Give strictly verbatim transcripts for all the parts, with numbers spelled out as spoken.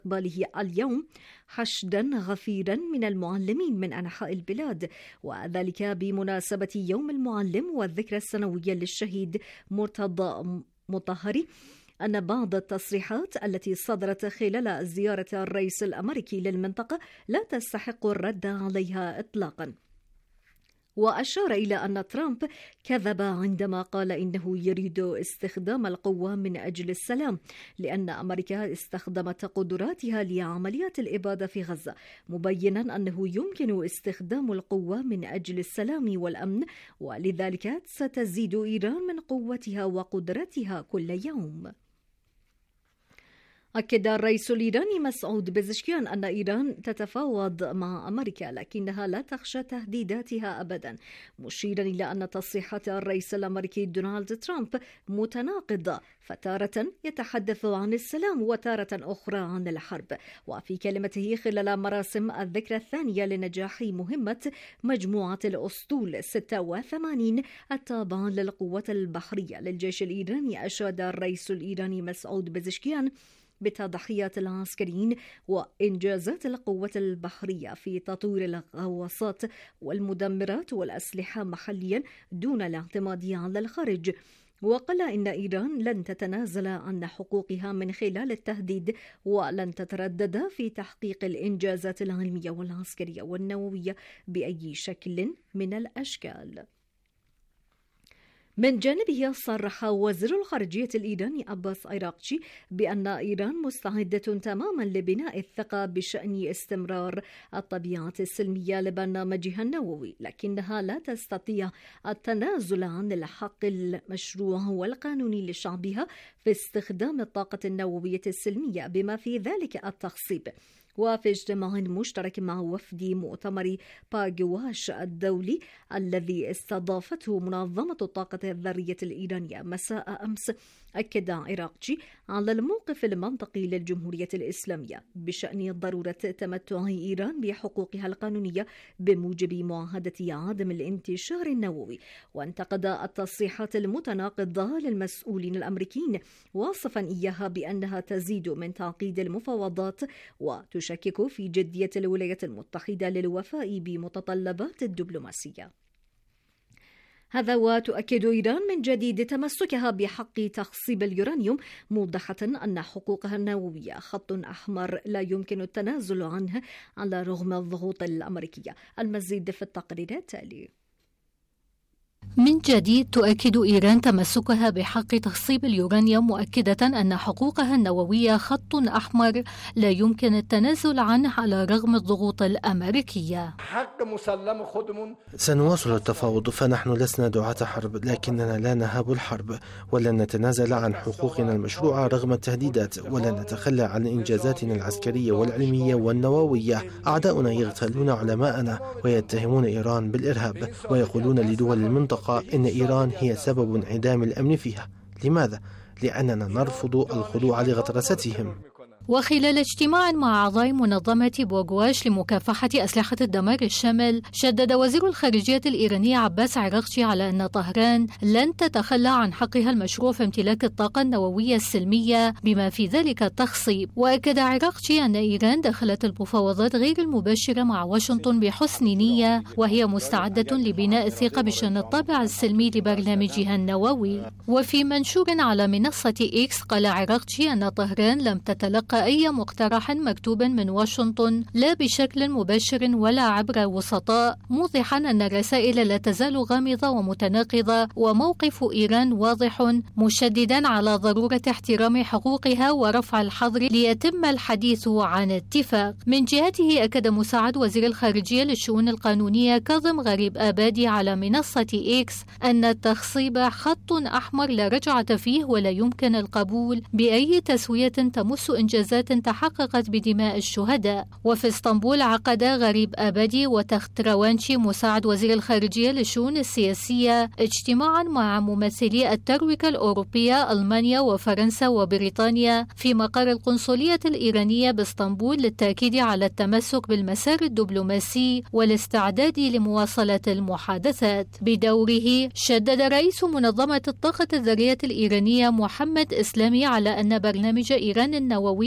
باله اليوم حشدا غفيرا من المعلمين من أنحاء البلاد، وذلك بمناسبة يوم المعلم والذكرى السنوية للشهيد مرتضى مطهري، أن بعض التصريحات التي صدرت خلال زيارة الرئيس الأمريكي للمنطقة لا تستحق الرد عليها إطلاقا. وأشار إلى أن ترامب كذب عندما قال إنه يريد استخدام القوة من أجل السلام، لأن أمريكا استخدمت قدراتها لعمليات الإبادة في غزة، مبينا أنه يمكن استخدام القوة من أجل السلام والأمن، ولذلك ستزيد إيران من قوتها وقدرتها كل يوم. أكد الرئيس الإيراني مسعود بزشكيان أن إيران تتفاوض مع أمريكا لكنها لا تخشى تهديداتها أبدا، مشيرا إلى أن تصريحات الرئيس الأمريكي دونالد ترامب متناقضة، فتارة يتحدث عن السلام وتارة أخرى عن الحرب. وفي كلمته خلال مراسم الذكرى الثانية لنجاح مهمة مجموعة الأسطول ستة وثمانين التابعة للقوات البحرية للجيش الإيراني، أشاد الرئيس الإيراني مسعود بزشكيان بتضحيات العسكريين وإنجازات القوة البحرية في تطوير الغواصات والمدمرات والأسلحة محليا دون الاعتماد على الخارج. وقال إن إيران لن تتنازل عن حقوقها من خلال التهديد، ولن تتردد في تحقيق الإنجازات العلمية والعسكرية والنووية بأي شكل من الأشكال. من جانبه صرح وزير الخارجية الإيراني عباس عراقچي بأن إيران مستعدة تماما لبناء الثقة بشأن استمرار الطبيعة السلمية لبرنامجها النووي، لكنها لا تستطيع التنازل عن الحق المشروع والقانوني لشعبها في استخدام الطاقة النووية السلمية بما في ذلك التخصيب. وفي اجتماع مشترك مع وفد مؤتمر باغواش الدولي الذي استضافته منظمة الطاقة الذرية الإيرانية مساء أمس، أكد عراقچي على الموقف المنطقي للجمهورية الإسلامية بشأن ضرورة تمتع إيران بحقوقها القانونية بموجب معاهدة عدم الانتشار النووي، وانتقد التصريحات المتناقضة للمسؤولين الأمريكيين، واصفا إياها بأنها تزيد من تعقيد المفاوضات وتشكك في جدية الولايات المتحدة للوفاء بمتطلبات الدبلوماسية. هذا وتؤكد إيران من جديد تمسكها بحق تخصيب اليورانيوم، موضحة أن حقوقها النووية خط أحمر لا يمكن التنازل عنه على رغم الضغوط الأمريكية. المزيد في التقرير التالي. من جديد تؤكد إيران تمسكها بحق تخصيب اليورانيوم، مؤكدة أن حقوقها النووية خط أحمر لا يمكن التنازل عنه على رغم الضغوط الأمريكية. سنواصل التفاوض، فنحن لسنا دعاة حرب، لكننا لا نهاب الحرب، ولن نتنازل عن حقوقنا المشروعة رغم التهديدات، ولن نتخلى عن إنجازاتنا العسكرية والعلمية والنووية. أعداؤنا يغتالون علماءنا ويتهمون إيران بالإرهاب، ويقولون لدول المنطقة إن إيران هي سبب انعدام الأمن فيها. لماذا؟ لأننا نرفض الخضوع لغطرستهم. وخلال اجتماع مع أعضاء منظمة باغواش لمكافحة أسلحة الدمار الشامل، شدد وزير الخارجية الإيراني عباس عراقچي على أن طهران لن تتخلى عن حقها المشروع في امتلاك الطاقة النووية السلمية بما في ذلك التخصيب. وأكد عراقچي أن إيران دخلت المفاوضات غير المباشرة مع واشنطن بحسن نية، وهي مستعدة لبناء الثقة بشأن الطابع السلمي لبرنامجها النووي. وفي منشور على منصة إكس قال عراقچي أن طهران لم تتلقى أي مقترح مكتوب من واشنطن لا بشكل مباشر ولا عبر وسطاء، موضحا أن الرسائل لا تزال غامضة ومتناقضة، وموقف إيران واضح، مشددا على ضرورة احترام حقوقها ورفع الحظر ليتم الحديث عن اتفاق. من جهته أكد مساعد وزير الخارجية للشؤون القانونية كاظم غريب آبادي على منصة إكس أن التخصيب خط أحمر لا رجعة فيه، ولا يمكن القبول بأي تسوية تمس إنجازات تحققت بدماء الشهداء. وفي اسطنبول عقد غريب آبادي وتخت روانشي مساعد وزير الخارجية للشؤون السياسية اجتماعا مع ممثلي الترويكا الأوروبية ألمانيا وفرنسا وبريطانيا في مقر القنصلية الإيرانية باسطنبول للتأكيد على التمسك بالمسار الدبلوماسي والاستعداد لمواصلة المحادثات. بدوره شدد رئيس منظمة الطاقة الذرية الإيرانية محمد إسلامي على أن برنامج إيران النووي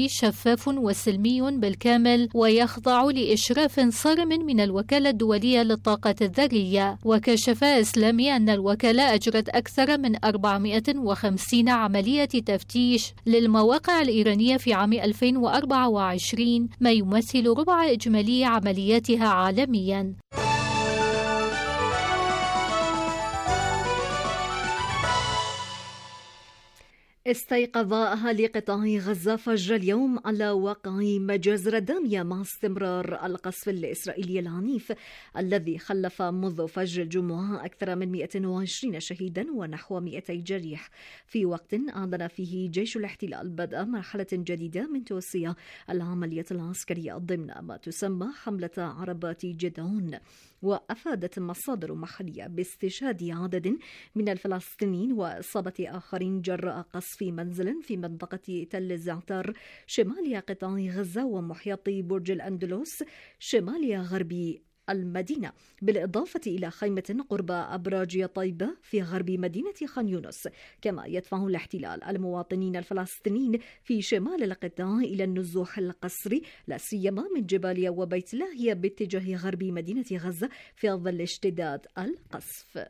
تفتيش شفاف وسلمي بالكامل ويخضع لإشراف صارم من الوكالة الدولية للطاقة الذرية. وكشف إسلامي أن الوكالة أجرت أكثر من أربعمائة وخمسين عملية تفتيش للمواقع الإيرانية في عام ألفين وأربعة وعشرين، ما يمثل ربع إجمالي عملياتها عالمياً. استيقظ أهالي قطاع غزة فجر اليوم على واقع مجازر دامية مع استمرار القصف الإسرائيلي العنيف الذي خلف منذ فجر الجمعة أكثر من مئة وعشرين شهيدا ونحو مئتي جريح، في وقت أعلن فيه جيش الاحتلال بدء مرحلة جديدة من توسيع العملية العسكرية ضمن ما تسمى حملة عربات جدعون. وأفادت مصادر محلية باستشهاد عدد من الفلسطينيين وإصابة آخرين جراء قصف منزل في منطقة تل الزعتر شمال قطاع غزة ومحيط برج الأندلس شمال غرب المدينة، بالإضافة إلى خيمة قرب أبراج طيبة في غرب مدينة خان يونس. كما يدفع الاحتلال المواطنين الفلسطينيين في شمال القطاع إلى النزوح القسري لا سيما من جباليا وبيت لاهيا باتجاه غرب مدينة غزة في ظل اشتداد القصف.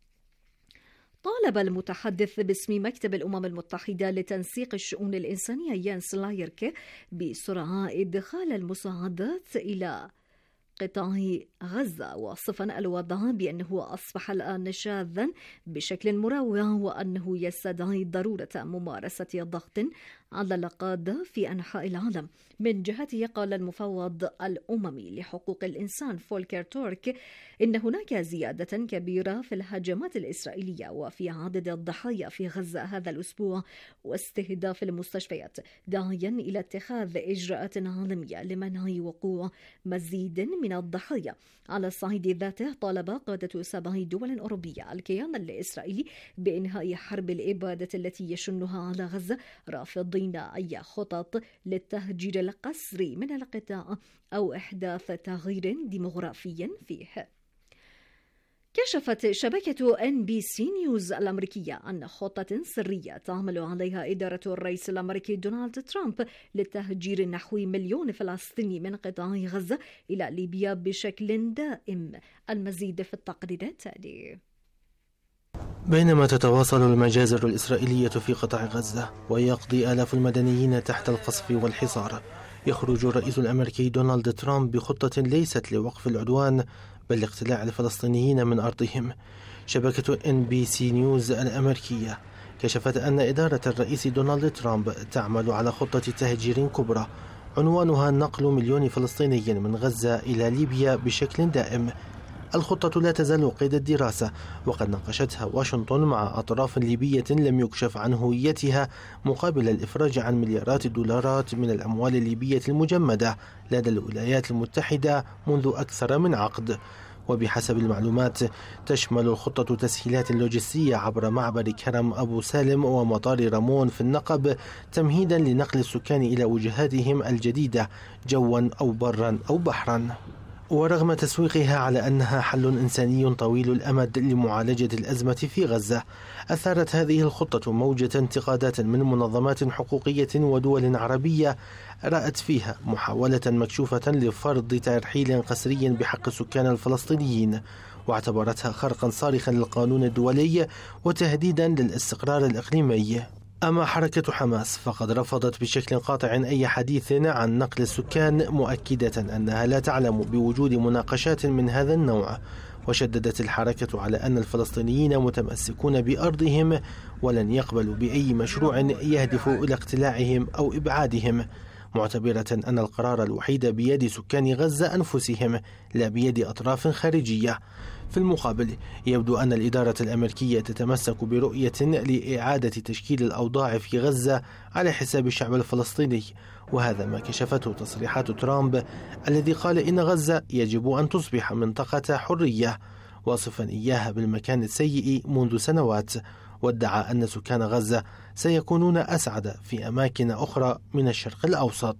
طالب المتحدث باسم مكتب الأمم المتحدة لتنسيق الشؤون الإنسانية يانس لايركي بسرعة إدخال المساعدات إلى قطاع غزة، واصفا الوضع بأنه أصبح الآن شاذا بشكل مروع وأنه يستدعي ضرورة ممارسة ضغط على القادة في أنحاء العالم. من جهته قال المفوض الأممي لحقوق الإنسان فولكر تورك إن هناك زيادة كبيرة في الهجمات الإسرائيلية وفي عدد الضحايا في غزة هذا الأسبوع واستهداف المستشفيات، داعيا إلى اتخاذ إجراءات عالمية لمنع وقوع مزيد من الضحايا. على الصعيد ذاته طالب قادة سبع دول أوروبية الكيان الإسرائيلي بإنهاء حرب الإبادة التي يشنها على غزة، رافضين أي خطط للتهجير القسري من القطاع أو إحداث تغيير ديمغرافي فيه. كشفت شبكة إن بي سي نيوز الأمريكية أن خطة سرية تعمل عليها إدارة الرئيس الأمريكي دونالد ترامب لتهجير نحو مليون فلسطيني من قطاع غزة إلى ليبيا بشكل دائم. المزيد في التقرير التالي. بينما تتواصل المجازر الإسرائيلية في قطاع غزة ويقضي آلاف المدنيين تحت القصف والحصار، يخرج الرئيس الأمريكي دونالد ترامب بخطة ليست لوقف العدوان بل لاقتلاع الفلسطينيين من أرضهم. شبكة إن بي سي نيوز الأمريكية كشفت أن إدارة الرئيس دونالد ترامب تعمل على خطة تهجير كبرى عنوانها نقل مليون فلسطيني من غزة إلى ليبيا بشكل دائم. الخطة لا تزال قيد الدراسة، وقد ناقشتها واشنطن مع أطراف ليبية لم يكشف عن هويتها مقابل الإفراج عن مليارات الدولارات من الأموال الليبية المجمدة لدى الولايات المتحدة منذ أكثر من عقد. وبحسب المعلومات تشمل الخطة تسهيلات لوجستية عبر معبر كرم أبو سالم ومطار رامون في النقب تمهيدا لنقل السكان إلى وجهاتهم الجديدة جوا أو برا أو بحرا. ورغم تسويقها على أنها حل إنساني طويل الأمد لمعالجة الأزمة في غزة، أثارت هذه الخطة موجة انتقادات من منظمات حقوقية ودول عربية رأت فيها محاولة مكشوفة لفرض ترحيل قسري بحق السكان الفلسطينيين، واعتبرتها خرقا صارخا للقانون الدولي وتهديدا للاستقرار الإقليمي. أما حركة حماس فقد رفضت بشكل قاطع أي حديث عن نقل السكان، مؤكدة أنها لا تعلم بوجود مناقشات من هذا النوع. وشددت الحركة على أن الفلسطينيين متمسكون بأرضهم ولن يقبلوا بأي مشروع يهدف إلى اقتلاعهم أو إبعادهم، معتبرة أن القرار الوحيد بيد سكان غزة أنفسهم لا بيد أطراف خارجية. في المقابل يبدو أن الإدارة الأمريكية تتمسك برؤية لإعادة تشكيل الأوضاع في غزة على حساب الشعب الفلسطيني، وهذا ما كشفته تصريحات ترامب الذي قال إن غزة يجب أن تصبح منطقة حرية، واصفا إياها بالمكان السيء منذ سنوات، وادعى أن سكان غزة سيكونون أسعد في أماكن أخرى من الشرق الأوسط.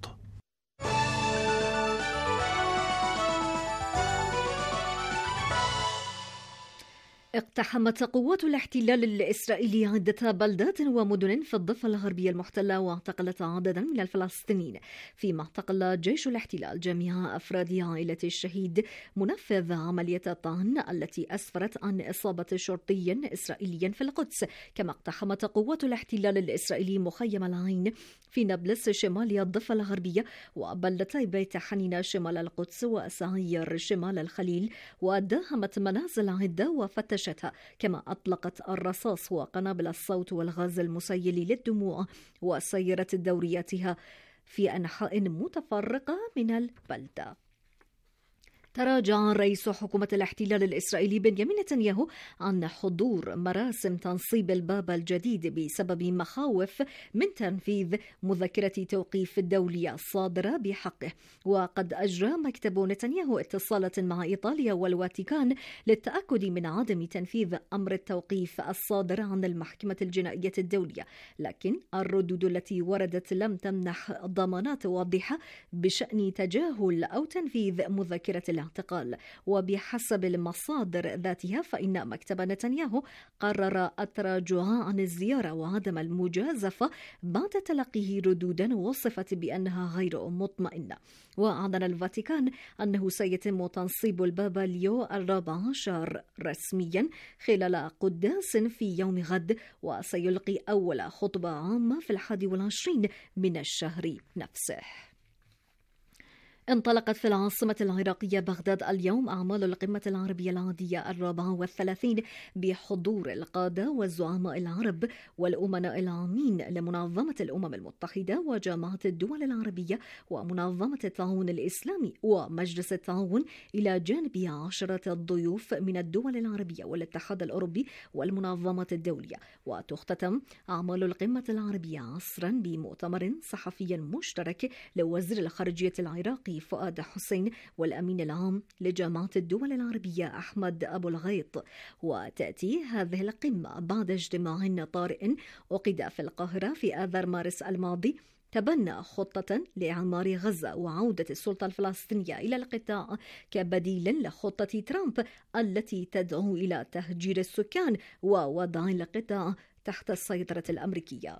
اقتحمت قوات الاحتلال الإسرائيلي عدة بلدات ومدن في الضفة الغربية المحتلة واعتقلت عددا من الفلسطينيين، فيما اعتقل جيش الاحتلال جميع أفراد عائلة الشهيد منفذ عملية الطعن التي أسفرت عن إصابة شرطي إسرائيلي في القدس. كما اقتحمت قوات الاحتلال الإسرائيلي مخيم العين في نابلس شمال الضفة الغربية وبلدتي بيت حنينة شمال القدس وأسعير شمال الخليل، وداهمت منازل عدة وفتشتها، كما أطلقت الرصاص وقنابل الصوت والغاز المسيل للدموع وسيرت دورياتها في أنحاء متفرقة من البلدة. تراجع رئيس حكومة الاحتلال الإسرائيلي بنيامين نتنياهو عن حضور مراسم تنصيب البابا الجديد بسبب مخاوف من تنفيذ مذكرة توقيف الدولية الصادرة بحقه. وقد أجرى مكتب نتنياهو اتصالات مع إيطاليا والواتيكان للتأكد من عدم تنفيذ أمر التوقيف الصادر عن المحكمة الجنائية الدولية، لكن الردود التي وردت لم تمنح ضمانات واضحة بشأن تجاهل أو تنفيذ مذكرة الاعتقال. وبحسب المصادر ذاتها فإن مكتب نتنياهو قرر التراجع عن الزيارة وعدم المجازفة بعد تلقيه ردودا وصفت بأنها غير مطمئنة. وأعلن الفاتيكان أنه سيتم تنصيب البابا ليو الرابع عشر رسميا خلال قداس في يوم غد، وسيلقي أول خطبة عامة في الحادي والعشرين من الشهر نفسه. انطلقت في العاصمة العراقية بغداد اليوم أعمال القمة العربية العادية الرابعة والثلاثين بحضور القادة والزعماء العرب والأمناء العامين لمنظمة الأمم المتحدة وجامعة الدول العربية ومنظمة التعاون الإسلامي ومجلس التعاون، إلى جانب عشرة الضيوف من الدول العربية والاتحاد الأوروبي والمنظمة الدولية. وتختتم أعمال القمة العربية عصرا بمؤتمر صحفي مشترك لوزير الخارجية العراقي فؤاد حسين والأمين العام لجامعة الدول العربية أحمد أبو الغيط. وتأتي هذه القمة بعد اجتماع طارئ عقد في القاهرة في آذار مارس الماضي تبنى خطة لإعمار غزة وعودة السلطة الفلسطينية إلى القطاع كبديل لخطة ترامب التي تدعو إلى تهجير السكان ووضع القطاع تحت السيطرة الأمريكية.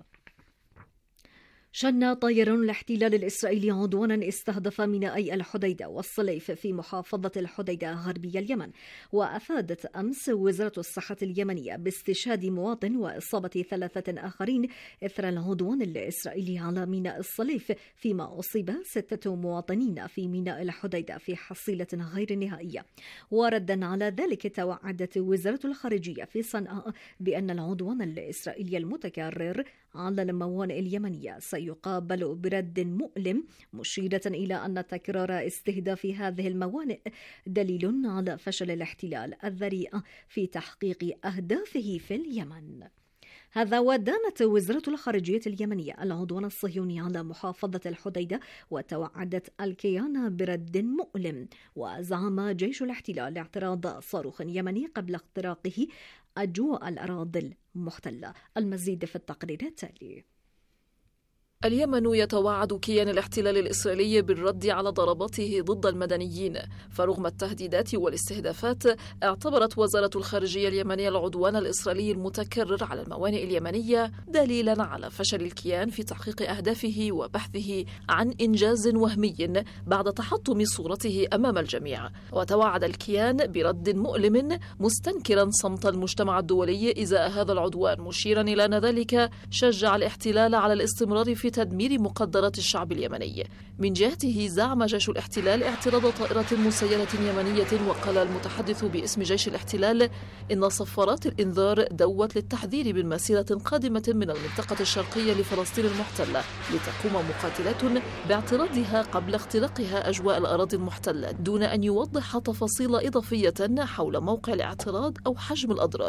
شن طيران الاحتلال الإسرائيلي عدوانا استهدف مينائي الحديدة والصليف في محافظة الحديدة غربي اليمن. وأفادت أمس وزارة الصحة اليمنية باستشهاد مواطن وإصابة ثلاثة آخرين إثر العدوان الإسرائيلي على ميناء الصليف، فيما أصيب ستة مواطنين في ميناء الحديدة في حصيلة غير نهائية. وردا على ذلك توعدت وزارة الخارجية في صنعاء بأن العدوان الإسرائيلي المتكرر على الموانئ اليمنية سيقابل برد مؤلم، مشيرة إلى أن تكرار استهداف هذه الموانئ دليل على فشل الاحتلال الذريع في تحقيق أهدافه في اليمن. هذا ودانت وزارة الخارجية اليمنية العدوان الصهيوني على محافظة الحديدة وتوعدت الكيان برد مؤلم. وزعم جيش الاحتلال اعتراض صاروخ يمني قبل اختراقه أجواء الأراضي المحتلة. المزيد في التقرير التالي. اليمن يتوعد كيان الاحتلال الإسرائيلي بالرد على ضرباته ضد المدنيين، فرغم التهديدات والاستهدافات اعتبرت وزارة الخارجية اليمنية العدوان الإسرائيلي المتكرر على الموانئ اليمنية دليلا على فشل الكيان في تحقيق أهدافه وبحثه عن إنجاز وهمي بعد تحطم صورته أمام الجميع. وتوعد الكيان برد مؤلم مستنكرا صمت المجتمع الدولي إزاء هذا العدوان، مشيرا إلى أن ذلك شجع الاحتلال على الاستمرار في تدمير مقدرات الشعب اليمني. من جهته زعم جيش الاحتلال اعتراض طائرة مسيرة يمنية، وقال المتحدث باسم جيش الاحتلال إن صفارات الإنذار دوت للتحذير من مسيرة قادمة من المنطقة الشرقية لفلسطين المحتلة لتقوم مقاتلات باعتراضها قبل اختراقها أجواء الأراضي المحتلة، دون أن يوضح تفاصيل إضافية حول موقع الاعتراض أو حجم الأضرار.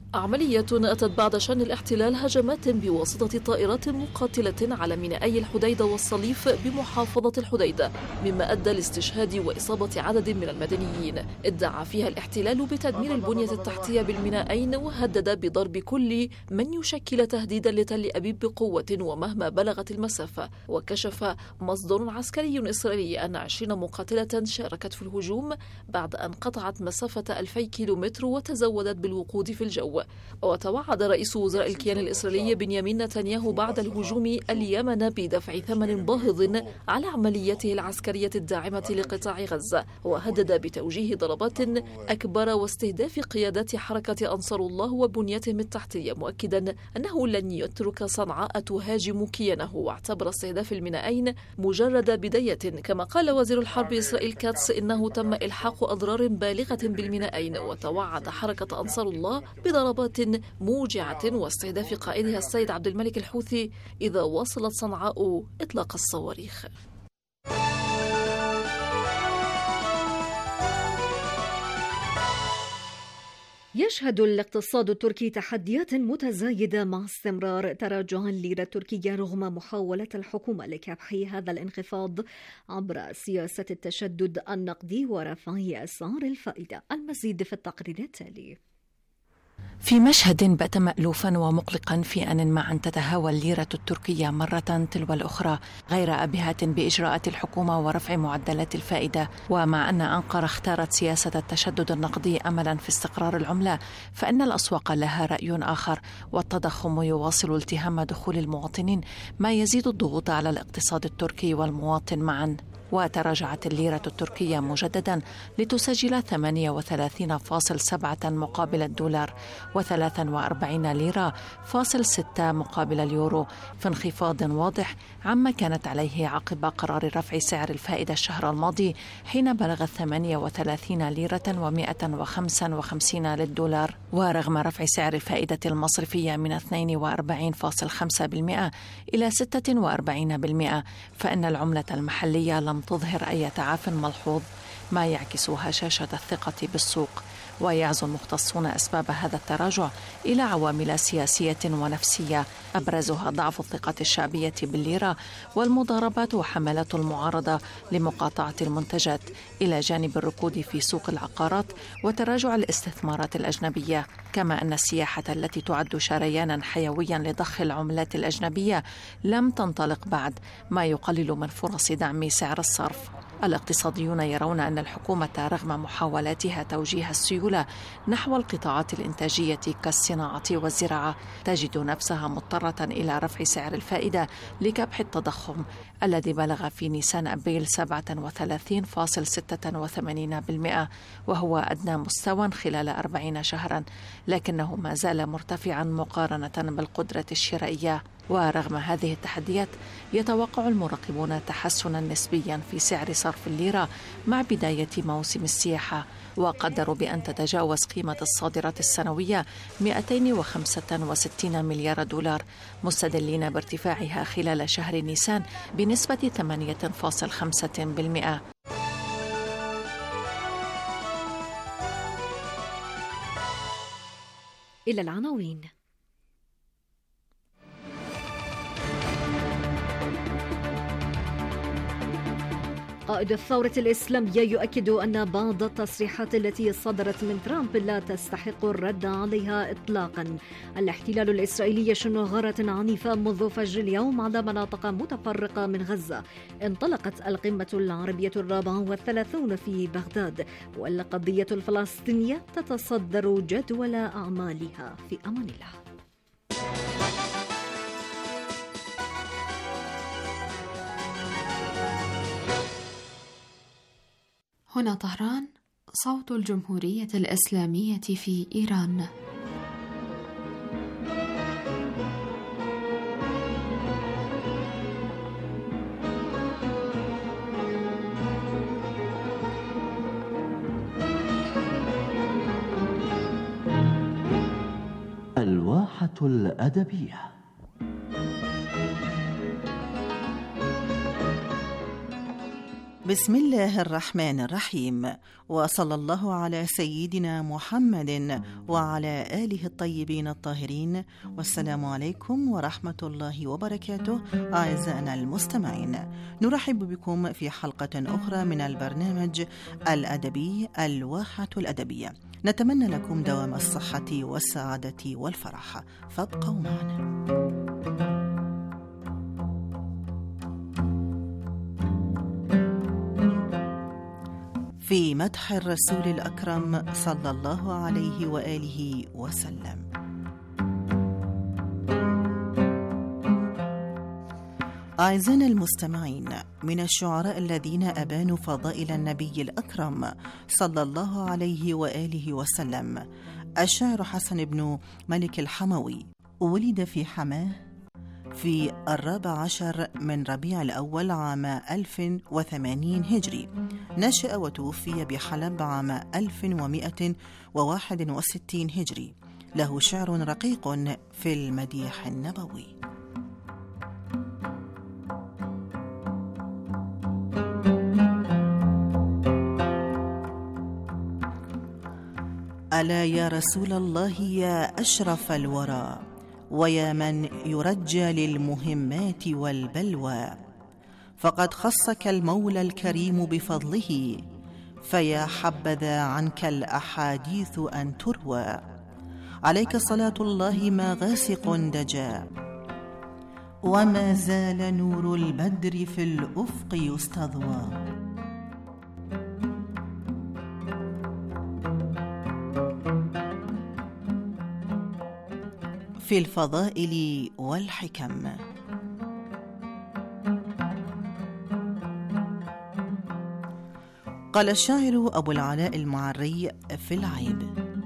عملية أتت بعد شن الاحتلال هجمات بواسطة طائرات مقاتلة على مينائي الحديدة والصليف بمحافظة الحديدة، مما أدى لاستشهاد وإصابة عدد من المدنيين. ادعى فيها الاحتلال بتدمير البنية التحتية بالمينائين، وهدد بضرب كل من يشكل تهديدا لتل أبيب بقوة ومهما بلغت المسافة. وكشف مصدر عسكري إسرائيلي أن عشرين مقاتلة شاركت في الهجوم بعد أن قطعت مسافة ألفي كيلومتر وتزودت بالوقود في الجو. وتوعد رئيس وزراء الكيان الإسرائيلي بنيامين نتنياهو بعد الهجوم اليمن بدفع ثمن باهظ على عمليته العسكرية الداعمة لقطاع غزة، وهدد بتوجيه ضربات أكبر واستهداف قيادات حركة أنصار الله وبنيتهم التحتية، مؤكدا أنه لن يترك صنعاء تهاجم كيانه، واعتبر استهداف المينائين مجرد بداية. كما قال وزير الحرب إسرائيل كاتس إنه تم إلحاق أضرار بالغة بالمينائين، وتوعد حركة أنصار الله بضربات موجعة واستهداف قائدها السيد عبد الملك الحوثي إذا واصلت صنعاء إطلاق الصواريخ. يشهد الاقتصاد التركي تحديات متزايدة مع استمرار تراجع الليرة التركية رغم محاولة الحكومة لكبح هذا الانخفاض عبر سياسة التشدد النقدي ورفع أسعار الفائدة. المزيد في التقرير التالي. في مشهد بات مألوفا ومقلقا في آن ما أن تتهاوى الليرة التركية مرة تلو الأخرى غير أبهة بإجراءات الحكومة ورفع معدلات الفائدة، ومع أن أنقرة اختارت سياسة التشدد النقدي أملا في استقرار العملة، فإن الأسواق لها رأي آخر، والتضخم يواصل التهام دخول المواطنين، ما يزيد الضغوط على الاقتصاد التركي والمواطن معا. وتراجعت الليرة التركية مجددا لتسجل ثمانية وثلاثين فاصل سبعة مقابل الدولار وثلاثة وأربعين ليرة فاصل ستة مقابل اليورو، في انخفاض واضح عما كانت عليه عقب قرار رفع سعر الفائدة الشهر الماضي، حين بلغت ثمانية وثلاثين ليرة ومئة وخمسة وخمسين للدولار. ورغم رفع سعر الفائدة المصرفية من اثنين وأربعين فاصل خمسة بالمئة إلى ستة وأربعين بالمئة، فإن العملة المحلية لم تظهر أي تعاف ملحوظ، ما يعكس هشاشة الثقة بالسوق. ويعزو المختصون أسباب هذا التراجع إلى عوامل سياسية ونفسية، أبرزها ضعف الثقة الشعبية بالليرة والمضاربات وحملات المعارضة لمقاطعة المنتجات، إلى جانب الركود في سوق العقارات وتراجع الاستثمارات الأجنبية. كما أن السياحة التي تعد شريانا حيويا لضخ العملات الأجنبية لم تنطلق بعد، ما يقلل من فرص دعم سعر الصرف. الاقتصاديون يرون أن الحكومة رغم محاولاتها توجيه السيولة نحو القطاعات الإنتاجية كالصناعة والزراعة، تجد نفسها مضطرة إلى رفع سعر الفائدة لكبح التضخم الذي بلغ في نيسان أبريل سبعة وثلاثين فاصل ستة وثمانين بالمئة، وهو أدنى مستوى خلال أربعين شهرا، لكنه ما زال مرتفعا مقارنة بالقدرة الشرائية. ورغم هذه التحديات يتوقع المراقبون تحسنا نسبيا في سعر صرف الليرة مع بداية موسم السياحة، وقدروا بأن تتجاوز قيمة الصادرات السنوية مئتين وخمسة وستين مليار دولار، مستدلين بارتفاعها خلال شهر نيسان بنسبة ثمانية فاصل خمسة بالمئة. إلى العناوين. قائد الثورة الإسلامية يؤكد أن بعض التصريحات التي صدرت من ترامب لا تستحق الرد عليها إطلاقا. الاحتلال الإسرائيلي يشن غارة عنيفة منذ فجر اليوم على مناطق متفرقة من غزة. انطلقت القمة العربية الرابعة والثلاثون في بغداد، والقضية الفلسطينية تتصدر جدول أعمالها. في أمان الله. هنا طهران، صوت الجمهورية الإسلامية في إيران. الواحة الأدبية. بسم الله الرحمن الرحيم، وصلى الله على سيدنا محمد وعلى آله الطيبين الطاهرين، والسلام عليكم ورحمة الله وبركاته. أعزائنا المستمعين، نرحب بكم في حلقة أخرى من البرنامج الأدبي الواحة الأدبية. نتمنى لكم دوام الصحة والسعادة والفرح، فابقوا معنا. في مدح الرسول الأكرم صلى الله عليه وآله وسلم. أعزائنا المستمعين، من الشعراء الذين أبانوا فضائل النبي الأكرم صلى الله عليه وآله وسلم الشاعر حسن بن ملك الحموي. ولد في حماه في الرابع عشر من ربيع الأول عام ألف وثمانين هجري. نشأ وتوفي بحلب عام ألف ومائة وواحد وستين هجري. له شعر رقيق في المديح النبوي. ألا يا رسول الله يا أشرف الورى، ويا من يرجى للمهمات والبلوى، فقد خصك المولى الكريم بفضله، فيا حبذا عنك الأحاديث أن تروى. عليك صلاة الله ما غاسق دجا، وما زال نور البدر في الأفق يستضوى. في الفضائل والحكم. قال الشاعر أبو العلاء المعري في العيب: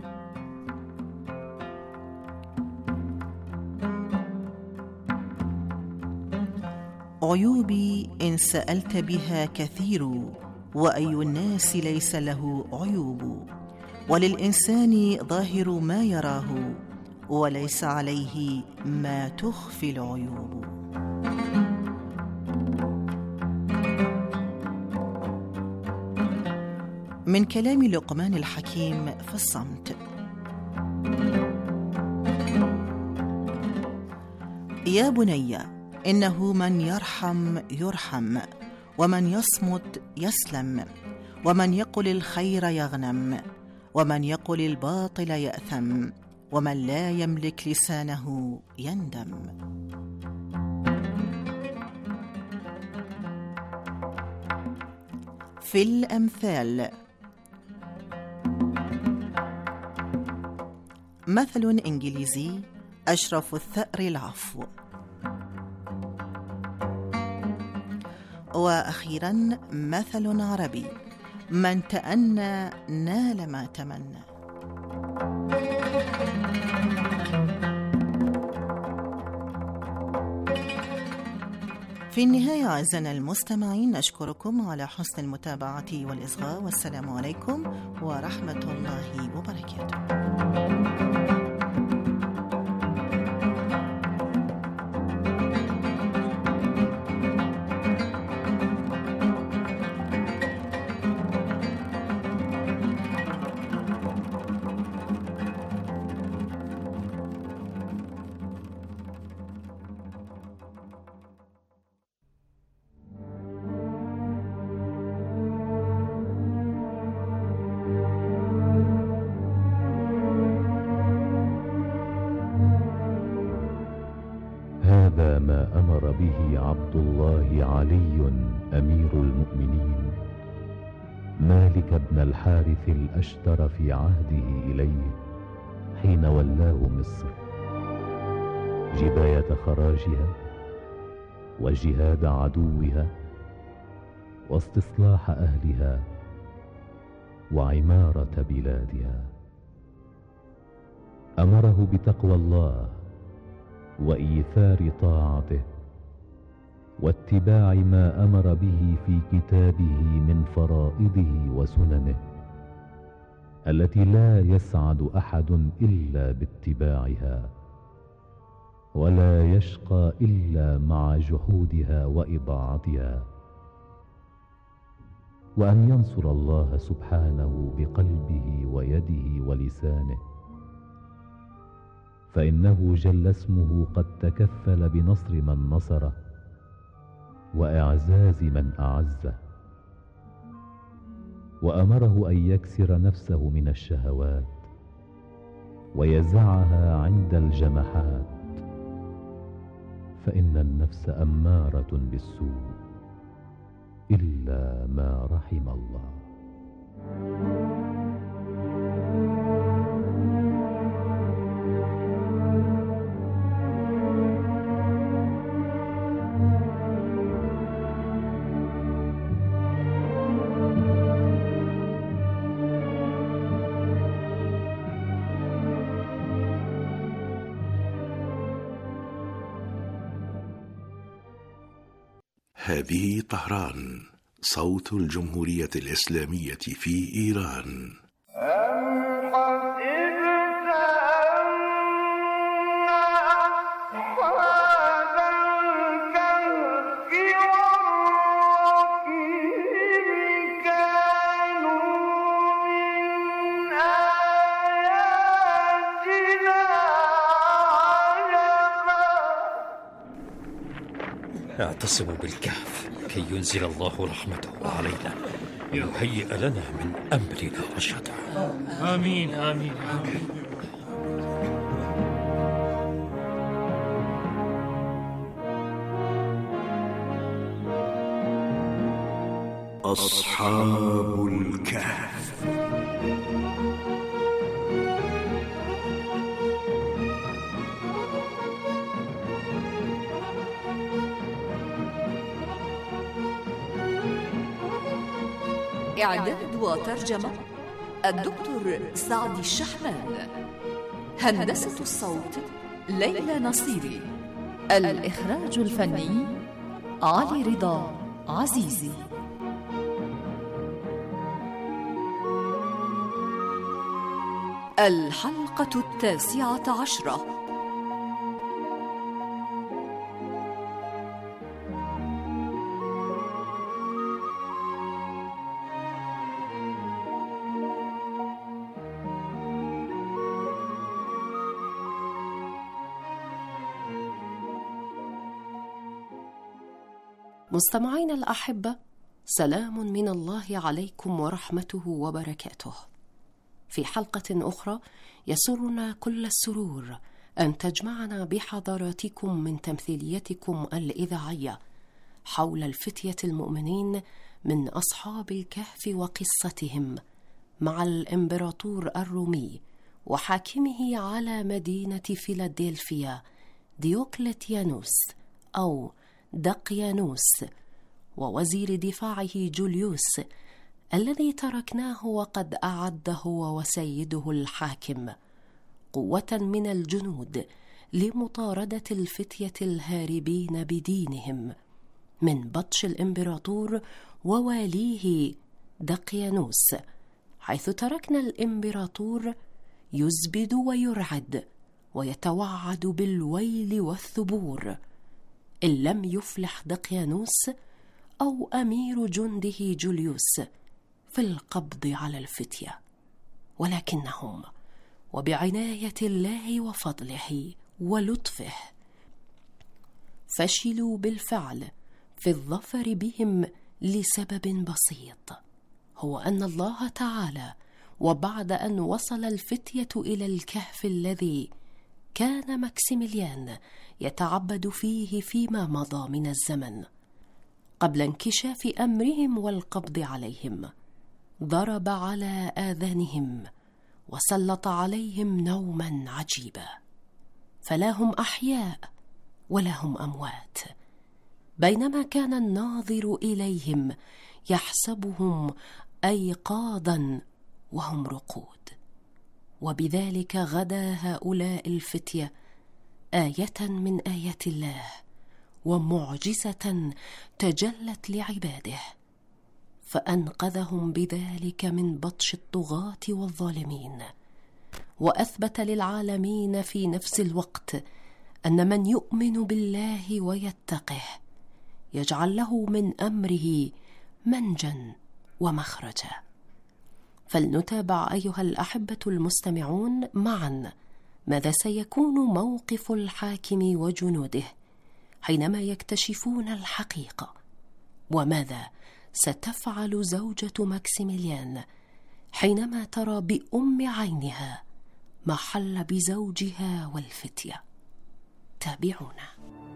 عيوبي إن سألت بها كثير، وأي الناس ليس له عيوب، وللإنسان ظاهر ما يراه، وليس عليه ما تخفي العيوب. من كلام لقمان الحكيم في الصمت: يا بني، إنه من يرحم يرحم، ومن يصمت يسلم، ومن يقل الخير يغنم، ومن يقل الباطل يأثم، ومن لا يملك لسانه يندم. في الأمثال: مثل إنجليزي: أشرف الثأر العفو. وأخيرا مثل عربي: من تأنى نال ما تمنى. في النهاية أعزائنا المستمعين، نشكركم على حسن المتابعة والإصغاء، والسلام عليكم ورحمة الله وبركاته. هذا ما أمر به عبد الله علي أمير المؤمنين مالك بن الحارث الأشتر في عهده إليه حين ولاه مصر، جباية خراجها وجهاد عدوها واستصلاح أهلها وعمارة بلادها. أمره بتقوى الله وإيثار طاعته واتباع ما أمر به في كتابه من فرائضه وسننه التي لا يسعد أحد إلا باتباعها، ولا يشقى إلا مع جحودها وإضاعتها. وأن ينصر الله سبحانه بقلبه ويده ولسانه، فإنه جل اسمه قد تكفل بنصر من نصره وإعزاز من أعزه، وأمره أن يكسر نفسه من الشهوات ويزعها عند الجمحات، فإن النفس أمارة بالسوء إلا ما رحم الله. هذه طهران، صوت الجمهورية الإسلامية في إيران. اعتصموا بالكهف كي ينزل الله رحمته علينا ويهيئ لنا من أمرنا رشدا. آمين آمين آمين. أصحاب الكهف. إعداد وترجمة الدكتور سعد الشحمان. هندسة الصوت ليلى نصيري. الإخراج الفني علي رضا عزيزي. الحلقة التاسعة عشرة. مستمعين الأحبة، سلام من الله عليكم ورحمته وبركاته. في حلقة أخرى يسرنا كل السرور أن تجمعنا بحضراتكم من تمثيليتكم الإذاعية حول الفتية المؤمنين من أصحاب الكهف وقصتهم مع الإمبراطور الرومي وحاكمه على مدينة فيلادلفيا ديوكليتيانوس أو دقيانوس، ووزير دفاعه جوليوس الذي تركناه وقد أعد هو وسيده الحاكم قوة من الجنود لمطاردة الفتية الهاربين بدينهم من بطش الإمبراطور وواليه دقيانوس، حيث تركنا الإمبراطور يزبد ويرعد ويتوعد بالويل والثبور إن لم يفلح دقيانوس أو أمير جنده جوليوس في القبض على الفتية. ولكنهم وبعناية الله وفضله ولطفه فشلوا بالفعل في الظفر بهم لسبب بسيط، هو أن الله تعالى وبعد أن وصل الفتية إلى الكهف الذي كان ماكسيميليان يتعبد فيه فيما مضى من الزمن قبل انكشاف أمرهم والقبض عليهم، ضرب على آذانهم وسلط عليهم نوما عجيبا، فلا هم أحياء ولا هم أموات، بينما كان الناظر إليهم يحسبهم أيقاظا وهم رقود. وبذلك غدا هؤلاء الفتية آية من آيات الله ومعجزة تجلت لعباده، فأنقذهم بذلك من بطش الطغاة والظالمين، وأثبت للعالمين في نفس الوقت أن من يؤمن بالله ويتقه يجعل له من أمره منجا ومخرجا. فلنتابع أيها الأحبة المستمعون معا ماذا سيكون موقف الحاكم وجنوده حينما يكتشفون الحقيقة، وماذا ستفعل زوجة ماكسيميليان حينما ترى بأم عينها ما حل بزوجها والفتية. تابعونا.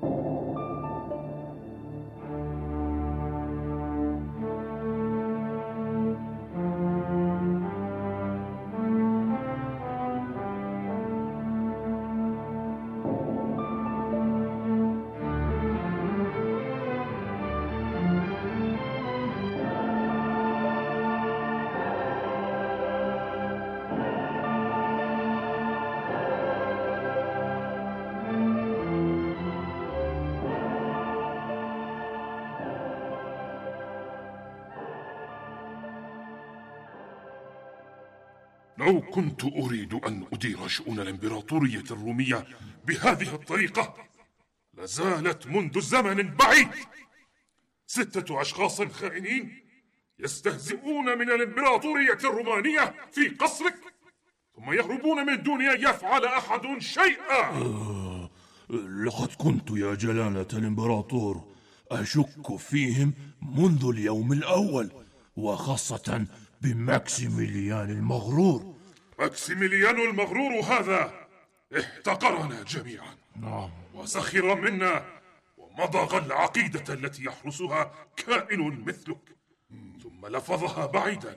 لو كنت أريد أن أدير شؤون الإمبراطورية الرومية بهذه الطريقة لزالت منذ زمن بعيد. ستة أشخاص خائنين يستهزئون من الإمبراطورية الرومانية في قصرك، ثم يهربون من دون أن يفعل أحد شيئا. آه، لقد كنت يا جلالة الإمبراطور أشك فيهم منذ اليوم الأول، وخاصة بماكسيميليان المغرور. ماكسيميليان المغرور هذا احتقرنا جميعا نعم. وسخر منا ومضغ العقيدة التي يحرسها كائن مثلك، ثم لفظها بعيدا.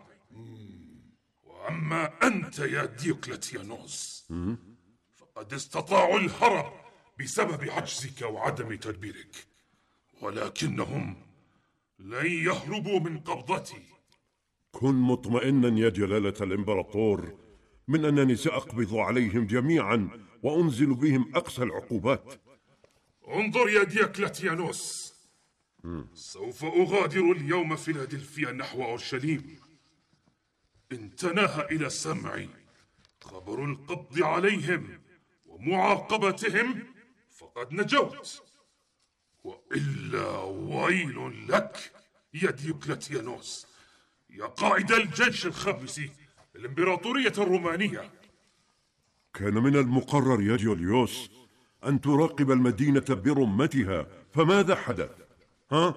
وأما أنت يا ديوكلتيانوس فقد استطاعوا الهرب بسبب عجزك وعدم تدبيرك، ولكنهم لن يهربوا من قبضتي. كن مطمئنا يا جلالة الإمبراطور من أنني سأقبض عليهم جميعا وأنزل بهم أقصى العقوبات. انظر يا ديوكلتيانوس، سوف أغادر اليوم فيلادلفيا نحو أورشليم. إن تناهى إلى سمعي خبر القبض عليهم ومعاقبتهم فقد نجوت، وإلا ويل لك يا ديوكلتيانوس يا قائد الجيش الخامس للإمبراطورية الرومانية. كان من المقرر يا جوليوس أن تراقب المدينة برمتها، فماذا حدث؟ ها؟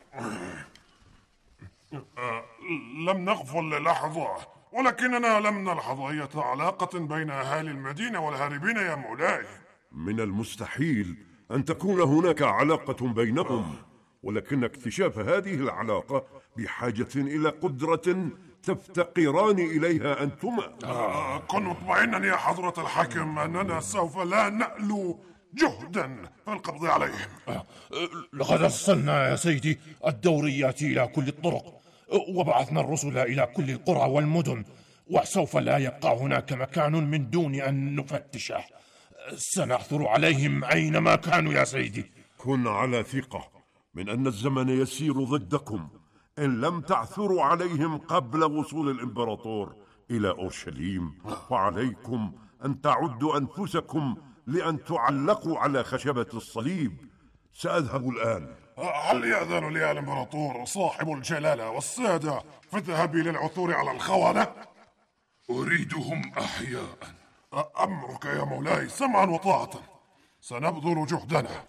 أه لم نغفل لحظة، ولكننا لم نلحظ أي علاقة بين أهالي المدينة والهاربين يا مولاي. من المستحيل أن تكون هناك علاقة بينهم، ولكن اكتشاف هذه العلاقة بحاجة إلى قدرة تفتقران إليها أنتما. آه كن مطمئنا يا حضرة الحاكم أننا سوف لا نألو جهدا في القبض عليهم. آه لقد أرسلنا يا سيدي الدوريات إلى كل الطرق، وبعثنا الرسل إلى كل القرى والمدن، وسوف لا يبقى هناك مكان من دون أن نفتشه. سنعثر عليهم أينما كانوا يا سيدي. كن على ثقة من أن الزمن يسير ضدكم إن لم تعثروا عليهم قبل وصول الإمبراطور إلى أورشليم، فعليكم أن تعدوا أنفسكم لأن تعلقوا على خشبة الصليب. سأذهب الآن. هل يأذن لي الإمبراطور صاحب الجلالة والسادة في الذهاب للعثور على الخونة؟ أريدهم أحياء. أمرك يا مولاي سمعا وطاعة، سنبذل جهدنا.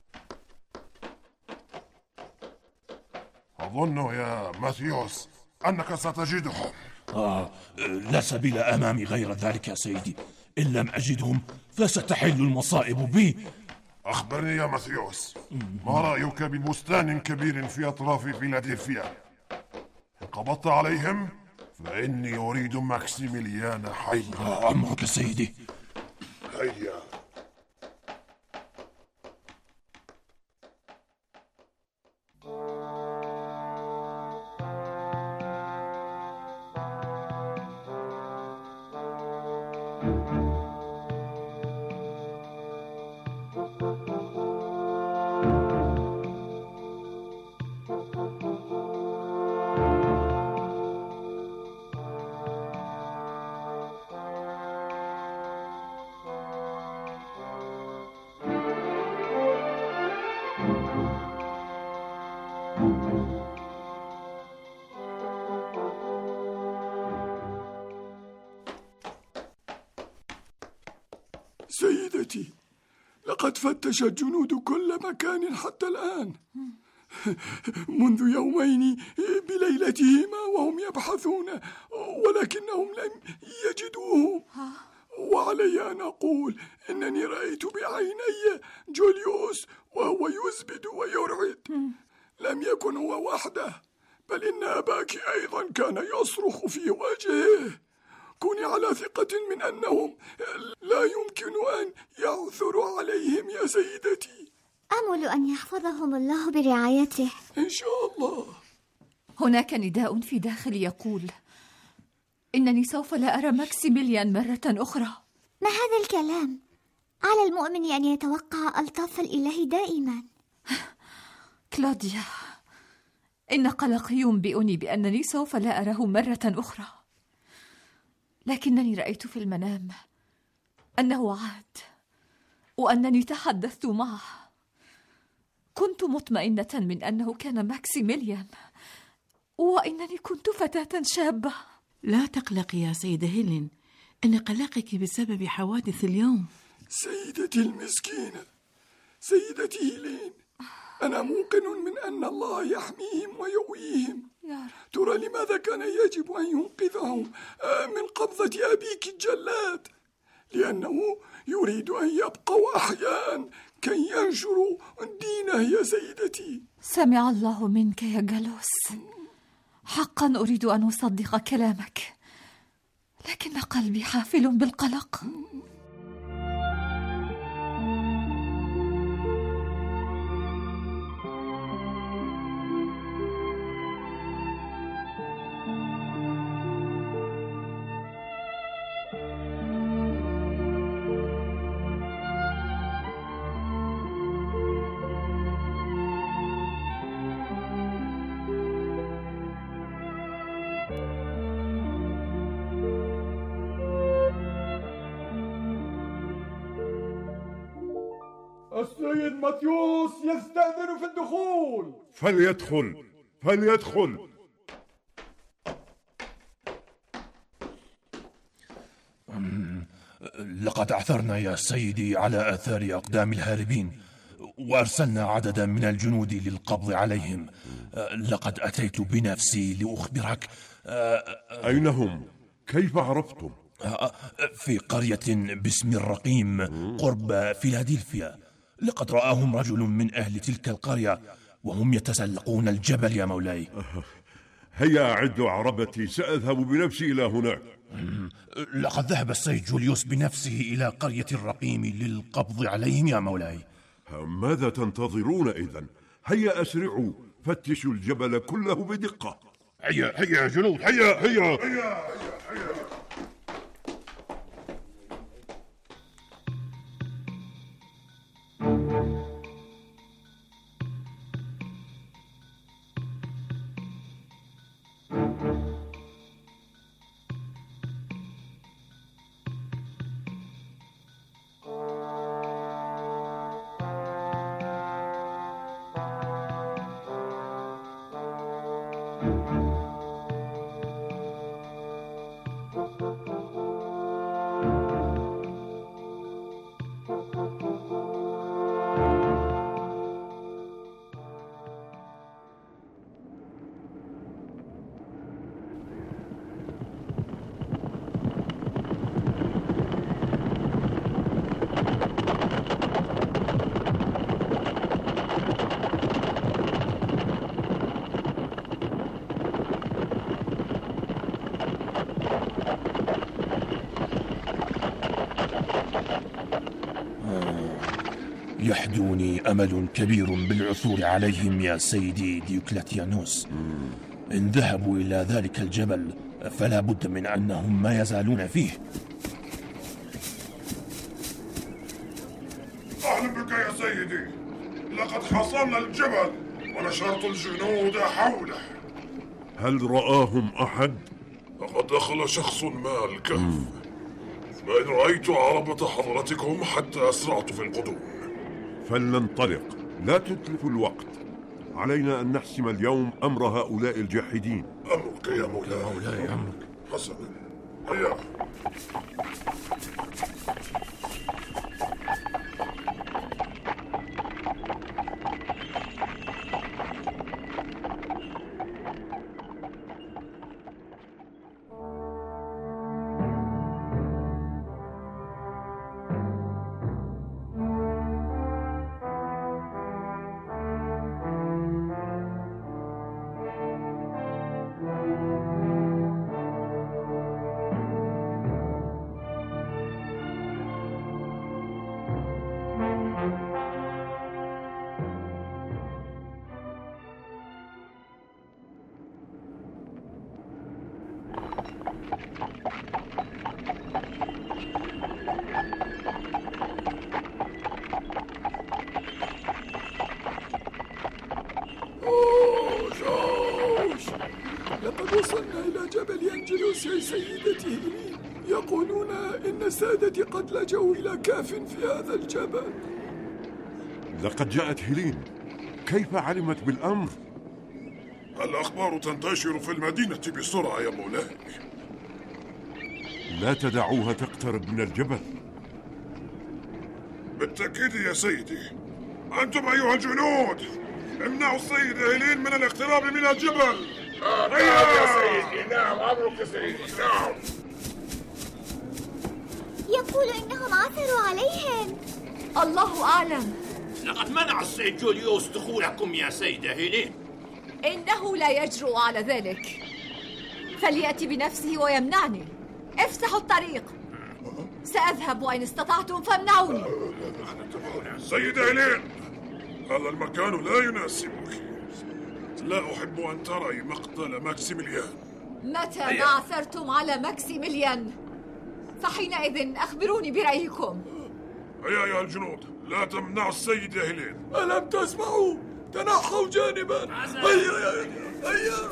أظن يا ماثيوس أنك ستجدهم. آه لا سبيل أمامي غير ذلك يا سيدي. إن لم أجدهم فستحل المصائب بي. أخبرني يا ماثيوس، ما رأيك ببستان كبير في أطراف فيلادلفيا؟ إن قبضت عليهم فإني أريد ماكسيميليان حيا. آه أمرك سيدي. هيا. سيدتي، لقد فتش الجنود كل مكان حتى الآن، منذ يومين بليلتهما وهم يبحثون، ولكنهم لم يجدوه. وعلي أن أقول إنني رأيت بعيني جوليوس وهو يزبد ويرعد. لم يكن هو وحده، بل إن أباك أيضا كان يصرخ في وجهه. كوني على ثقة من أنهم لا يمكن أن يعثروا عليهم يا سيدتي. أمل أن يحفظهم الله برعايته إن شاء الله. هناك نداء في داخلي يقول إنني سوف لا أرى ماكسيميليان مرة أخرى. ما هذا الكلام؟ على المؤمن أن يتوقع ألطاف الإله دائما. كلوديا، إن قلقي ينبئني بأنني سوف لا أراه مرة أخرى، لكنني رأيت في المنام أنه عاد وأنني تحدثت معه. كنت مطمئنة من أنه كان ماكسيميليان، وإنني كنت فتاة شابة. لا تقلقي يا سيدة هيلين، إن قلقك بسبب حوادث اليوم. سيدتي المسكينة، سيدتي هيلين، أنا موقن من أن الله يحميهم ويقويهم. ترى لماذا كان يجب أن ينقذهم من قبضة أبيك الجلاد؟ لأنه يريد أن يبقوا أحياء كي ينشروا دينه يا سيدتي. سمع الله منك يا جالوس، حقا أريد أن أصدق كلامك، لكن قلبي حافل بالقلق. السيد ماتيوس يستأذن في الدخول. فليدخل فليدخل. لقد عثرنا يا سيدي على آثار أقدام الهاربين، وأرسلنا عددا من الجنود للقبض عليهم. لقد أتيت بنفسي لأخبرك. أين هم؟ كيف عرفتم؟ في قرية باسم الرقيم قرب فيلادلفيا. لقد رآهم رجل من أهل تلك القرية وهم يتسلقون الجبل يا مولاي. هيا أعد عربتي، سأذهب بنفسي إلى هناك. لقد ذهب السيد جوليوس بنفسه إلى قرية الرقيم للقبض عليهم يا مولاي. ماذا تنتظرون إذن؟ هيا أسرعوا، فتشوا الجبل كله بدقة. هيا هيا يا جنود، هيا هيا هيا, هيا. يحدوني أمل كبير بالعثور عليهم يا سيدي ديوكلتيانوس. إن ذهبوا إلى ذلك الجبل فلا بد من أنهم ما يزالون فيه. أهلا بك يا سيدي، لقد حصلنا الجبل ونشرت الجنود حوله. هل رآهم أحد؟ لقد دخل شخص ما الكهف، وإن رأيت عربة حضرتكم حتى أسرعت في القدوم. فلننطلق، لا تتلف الوقت. علينا أن نحسم اليوم أمر هؤلاء الجاحدين. أمرك يا مولاي. مولاي أمرك. حسنا، هيا. لقد وصلنا إلى جبل أنجلوس يا سيدتي هيلين. يقولون إن سادتي قد لجوا إلى كهف في هذا الجبل. لقد جاءت هيلين، كيف علمت بالأمر؟ الأخبار تنتشر في المدينة بسرعة يا مولاي. لا تدعوها تقترب من الجبل. بالتأكيد يا سيدي. أنتم أيها الجنود امنعوا السيدة هيلين من الاقتراب من الجبل. آه نعم يا سيدي، نعم أمرك يا سيدي، نعم. يقول إنهم عثروا عليهم. الله أعلم. لقد منع السيد جوليوس دخولكم يا سيدة هيلين. إنه لا يجرؤ على ذلك، فليأتي بنفسه ويمنعني. افتحوا الطريق، سأذهب وإن استطعتم فامنعوني. سيدة هيلين، هذا المكان لا يناسبك. لا أحب أن تري مقتل ماكسيميليان. متى ما عثرتم على ماكسيميليان فحينئذ أخبروني برأيكم. هيا يا الجنود، لا تمنعوا السيدة هيلين. ألم تسمعوا؟ تنحوا جانبا. هيا هيا.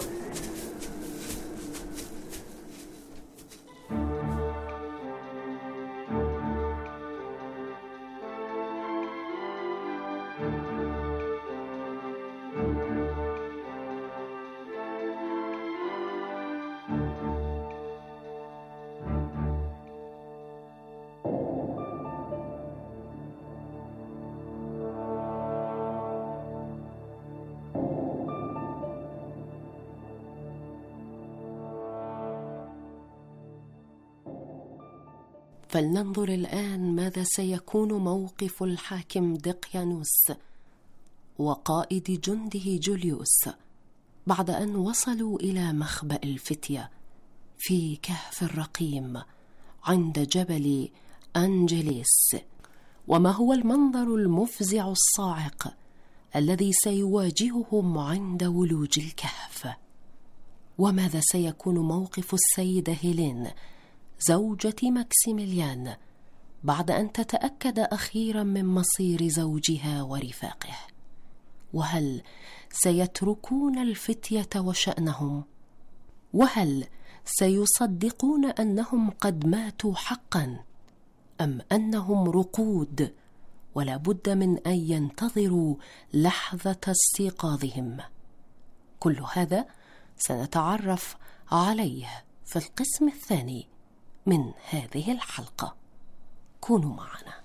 فلننظر الآن ماذا سيكون موقف الحاكم دقيانوس وقائد جنده جوليوس بعد أن وصلوا إلى مخبأ الفتية في كهف الرقيم عند جبل أنجليس. وما هو المنظر المفزع الصاعق الذي سيواجههم عند ولوج الكهف؟ وماذا سيكون موقف السيدة هيلين زوجة ماكسيميليان بعد أن تتأكد أخيرا من مصير زوجها ورفاقه؟ وهل سيتركون الفتية وشأنهم؟ وهل سيصدقون أنهم قد ماتوا حقا، أم أنهم رقود ولا بد من أن ينتظروا لحظة استيقاظهم؟ كل هذا سنتعرف عليه في القسم الثاني من هذه الحلقة. كونوا معنا.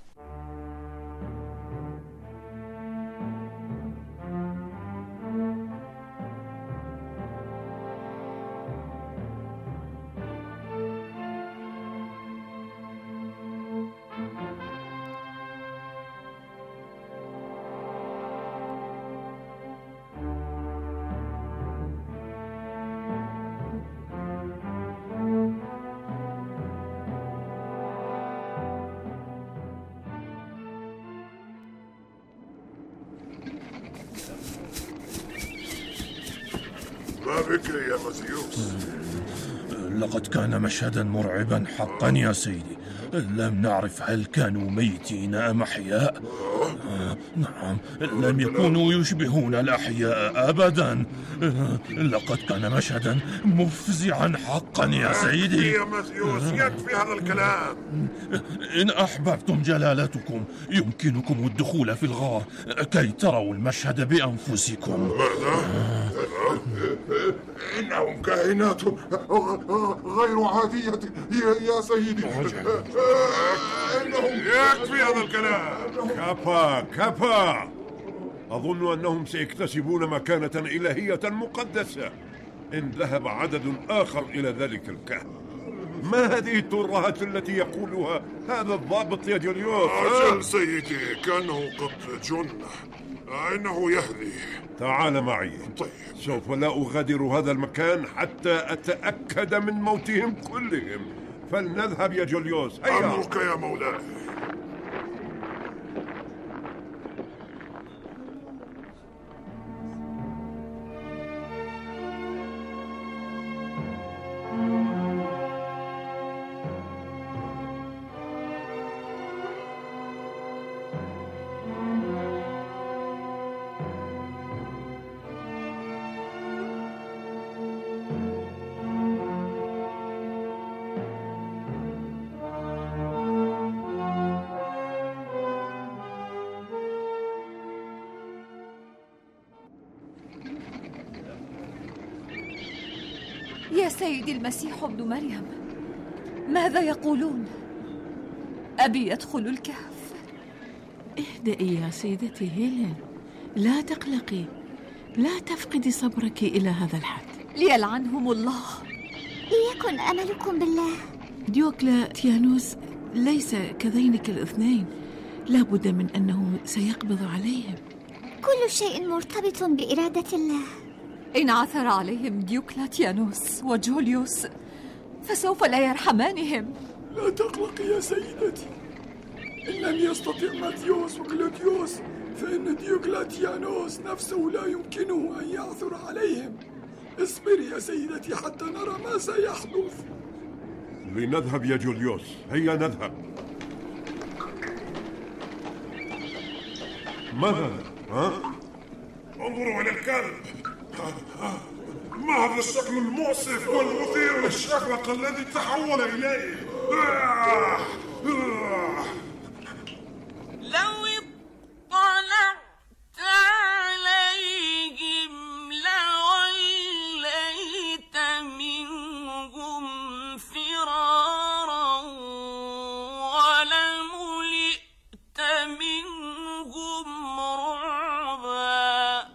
ما بك يا مزيوس؟ لقد كان مشهدا مرعبا حقا يا سيدي. لم نعرف هل كانوا ميتين أم أحياء. نعم، لم يكونوا يشبهون الأحياء أبدا. لقد كان مشهدا مفزعا حقا يا سيدي. يا مزيوس، يكفي هذا الكلام. إن أحببتم جلالتكم يمكنكم الدخول في الغار كي تروا المشهد بأنفسكم. ماذا؟ إنهم كائنات غير عادية يا سيدي. إنهم يكفي هذا الكلام. كفى كفى. أظن أنهم سيكتسبون مكانة إلهية مقدسة إن ذهب عدد آخر إلى ذلك الكهف. ما هذه الترهات التي يقولها هذا الضابط يا جوليوس؟ أجل سيدي، كأنه قد جن. إنه يهذي. تعال معي. طيب. سوف لا أغادر هذا المكان حتى أتأكد من موتهم كلهم. فلنذهب يا جوليوس. هيا. أمرك يا مولاي. يا سيدي المسيح ابن مريم، ماذا يقولون؟ أبي يدخل الكهف. اهدئي يا سيدتي هيلين، لا تقلقي، لا تفقدي صبرك إلى هذا الحد. ليلعنهم الله. ليكن أملكم بالله. ديوكلتيانوس ليس كذينك الاثنين، لا بد من أنه سيقبض عليهم. كل شيء مرتبط بإرادة الله. إن عثر عليهم ديوكلتيانوس وجوليوس فسوف لا يرحمانهم. لا تقلقي يا سيدتي، إن لم يستطع ماتيوس وكلوديوس فإن ديوكلتيانوس نفسه لا يمكنه أن يعثر عليهم. اصبري يا سيدتي حتى نرى ما سيحدث. لنذهب يا جوليوس، هيا نذهب. ماذا؟ ها؟ انظروا إلى الكلب، ما هذا الشكل المؤسف والمثير للشفقة الذي تحول إليه؟ لو اطلعت عليهم لوليت منهم فرارا ولملئت منهم رعبا.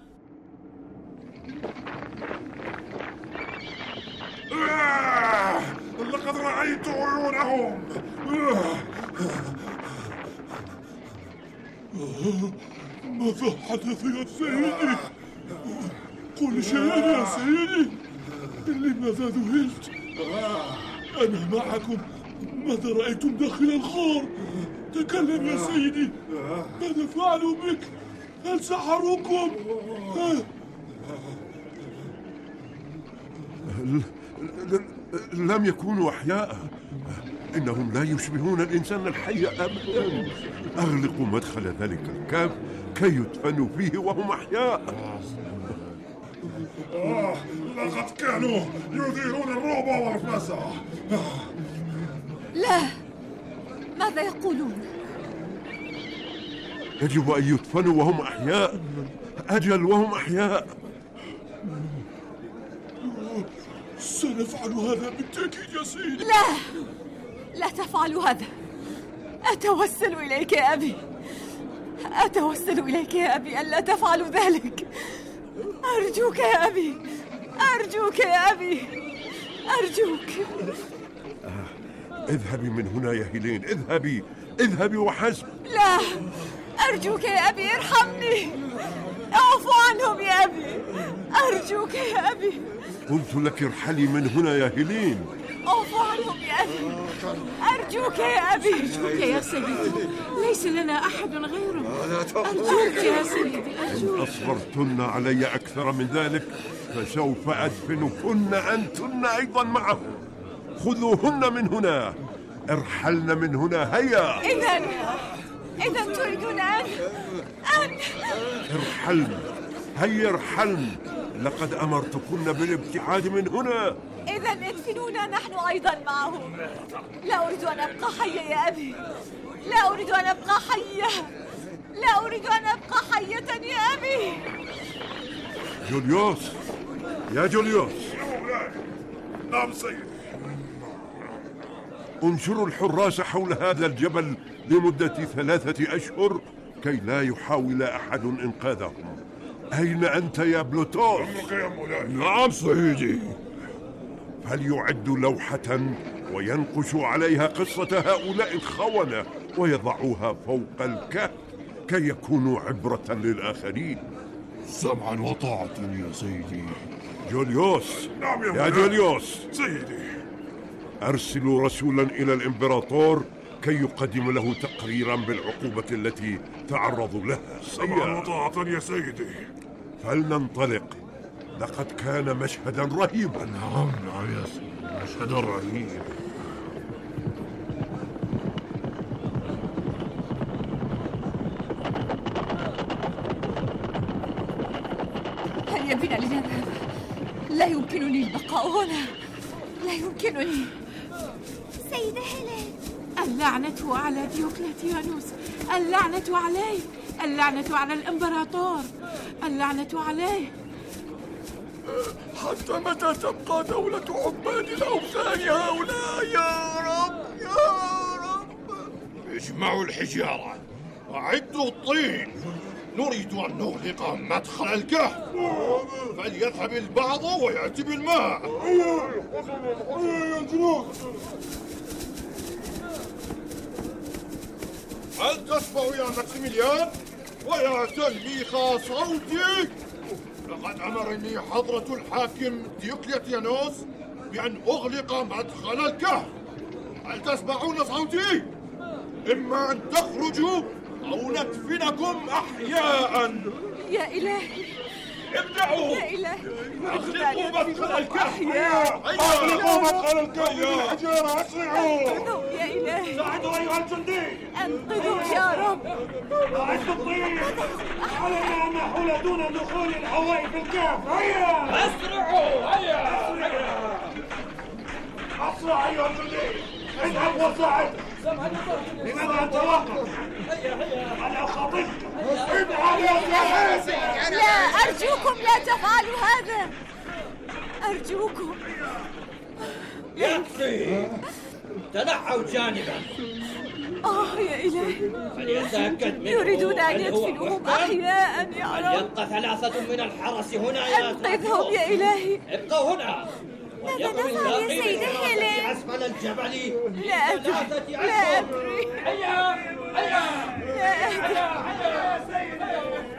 لقد رأيت عيونهم. ماذا حدث يا سيدي؟ قل شيئا يا سيدي. لماذا ذهلت؟ أنا معكم. ماذا رأيتم داخل الغار؟ تكلم يا سيدي، ماذا فعلوا بك؟ هل سحروكم؟ لم يكونوا أحياء، إنهم لا يشبهون الإنسان الحي أبدا. أغلقوا مدخل ذلك الكهف كي يدفنوا فيه وهم أحياء. آه، لقد كانوا يثيرون الرعب والفزع. لا، ماذا يقولون؟ يجب أن يدفنوا وهم أحياء. أجل وهم أحياء. سنفعل هذا بالتأكيد يا سيدي. لا، لا تفعلوا هذا. أتوسل إليك يا أبي، أتوسل إليك يا أبي ألا تفعلوا ذلك. أرجوك يا أبي، أرجوك يا أبي، أرجوك. اذهبي من هنا يا هيلين، اذهبي، اذهبي وحسب. لا، أرجوك يا أبي، ارحمني، اعفو عنهم يا أبي، أرجوك يا أبي. قلت لك ارحلي من هنا يا هيلين. اعفو عنهم يا أبي، أرجوك يا أبي. أرجوك يا سيدي، ليس لنا أحد غيره. أرجوك يا سيدي، أرجوك. إن أصبرتن علي أكثر من ذلك فسوف أدفنكن أنتن أيضا معهم. خذوهن من هنا، ارحلن من هنا، هيا. إذن إذن تريدون أن أن ارحلن، هيا ارحلن. لقد أمرتكن بالابتعاد من هنا. إذن ادفنونا نحن أيضا معهم. لا أريد أن أبقى حية يا أبي، لا أريد أن أبقى حية، لا أريد أن أبقى حية يا أبي. جوليوس، يا جوليوس. نعم سيدي. انشروا الحراس حول هذا الجبل لمدة ثلاثة أشهر كي لا يحاول أحد إنقاذهم. أين أنت يا بلوتوس؟ نعم سيدي. فليعدوا لوحة وينقشوا عليها قصة هؤلاء الخونة ويضعوها فوق الكهف كي يكونوا عبرة للآخرين. سمعا وطاعة يا سيدي. جوليوس. نعم يا, يا جوليوس. سيدي. أرسلوا رسولا إلى الإمبراطور كي يقدم له تقريرا بالعقوبة التي تعرضوا لها. سمعا وطاعة يا سيدي. فلننطلق، لقد كان مشهدا رهيبا. نعم نعم يا سيدي، مشهد رهيب. هيا بنا لنذهب، لا يمكنني البقاء هنا، لا يمكنني. سيدة هيلين. اللعنة على ديوكلتيانوس، اللعنة عليه، اللعنة على الإمبراطور، اللعنة عليه. حتى متى تبقى دولة عباد الأوثان هؤلاء يا رب يا رب؟ اجمعوا الحجارة وأعدوا الطين، نريد أن نغلق مدخل الكهف، فليذهب البعض ويأتي بالماء. هل تسمع يا ماكسيميليان ويا تلميخ صوتي؟ لقد أمرني حضرة الحاكم ديوكليتيانوس بأن أغلق مدخل الكهف. هل تسمعون صوتي؟ إما أن تخرجوا أو ندفنكم أحياء. يا إلهي ابدعوا. يا إلهي أغلقوا مدخل الكهف. أغلقوا مدخل الكهف بالحجارة، أسرعوا. انقذوا يا إلهي. ساعدوا أيها الجندي. انقذوا يا رب. أعدوا الطين. علينا أن نحول دون دخول الهواء في الكهف. هيا. أسرعوا. هيا. أسرع أيها الجندي. اذهب وساعد. لماذا أنت واقف؟ أنا خاطفك. ابعد يا ساحر. لا، أرجوكم لا تفعلوا هذا، أرجوكم. يكفي، تنحوا جانبا. آه يا إلهي، فليتأكد منه يريدون أن يدفنوهم أحياء يا رب. يبقى ثلاثة من الحرس هنا يا أنقذهم يا إلهي. ابقوا هنا. ماذا نفعل يا سيد هيلين؟ أسفل الجبل. لا أدري لا أدري. هيا هيا لا أدري. هيا يا سيدي.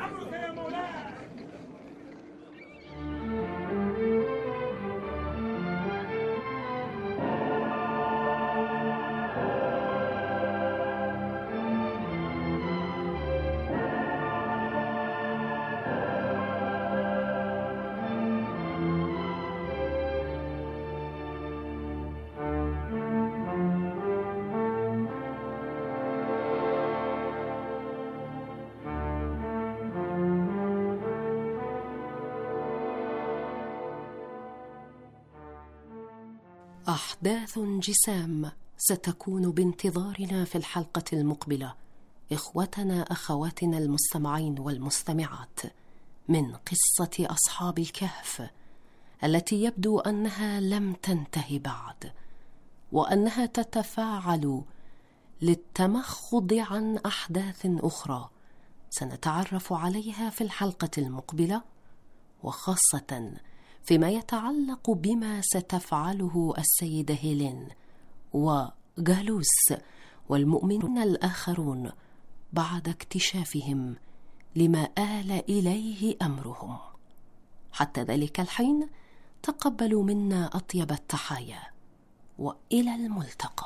أحداث جسام ستكون بانتظارنا في الحلقة المقبلة، إخوتنا أخواتنا المستمعين والمستمعات، من قصة أصحاب الكهف التي يبدو أنها لم تنتهي بعد، وأنها تتفاعل للتمخض عن أحداث أخرى سنتعرف عليها في الحلقة المقبلة، وخاصة فيما يتعلق بما ستفعله السيدة هيلين وغالوس والمؤمنون الآخرون بعد اكتشافهم لما آل إليه أمرهم. حتى ذلك الحين تقبلوا منا أطيب التحايا، وإلى الملتقى.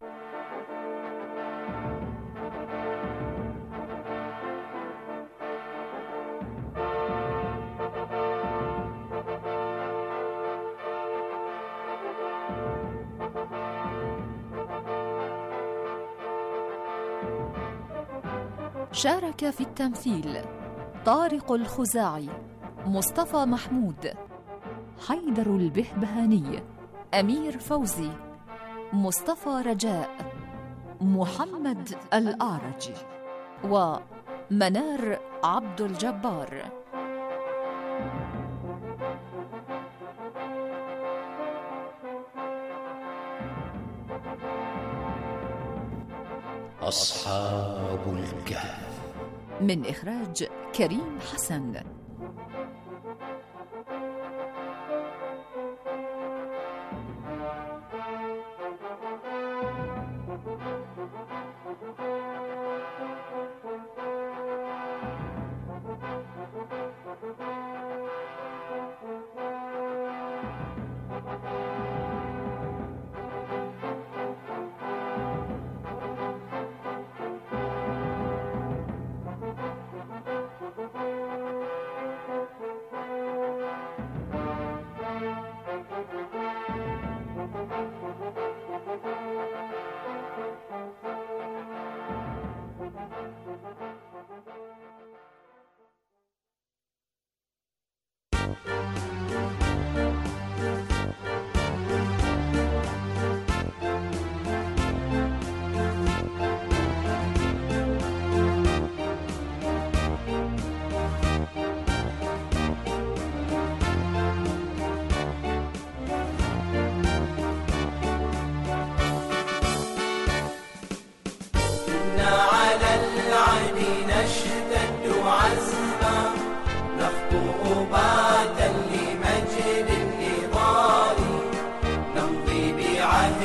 شارك في التمثيل طارق الخزاعي، مصطفى محمود، حيدر البهبهاني، أمير فوزي، مصطفى رجاء، محمد الأعرج، ومنار عبد الجبار. أصحاب الكهف من إخراج كريم حسن.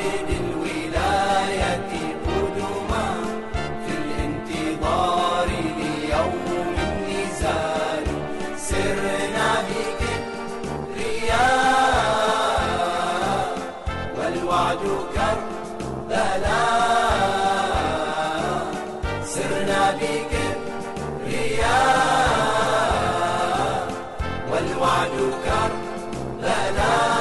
عابد الولاية قدما في الانتظار ليوم النزال سرنا بكبرياء والوعد كربلاء سرنا بكبرياء والوعد كربلاء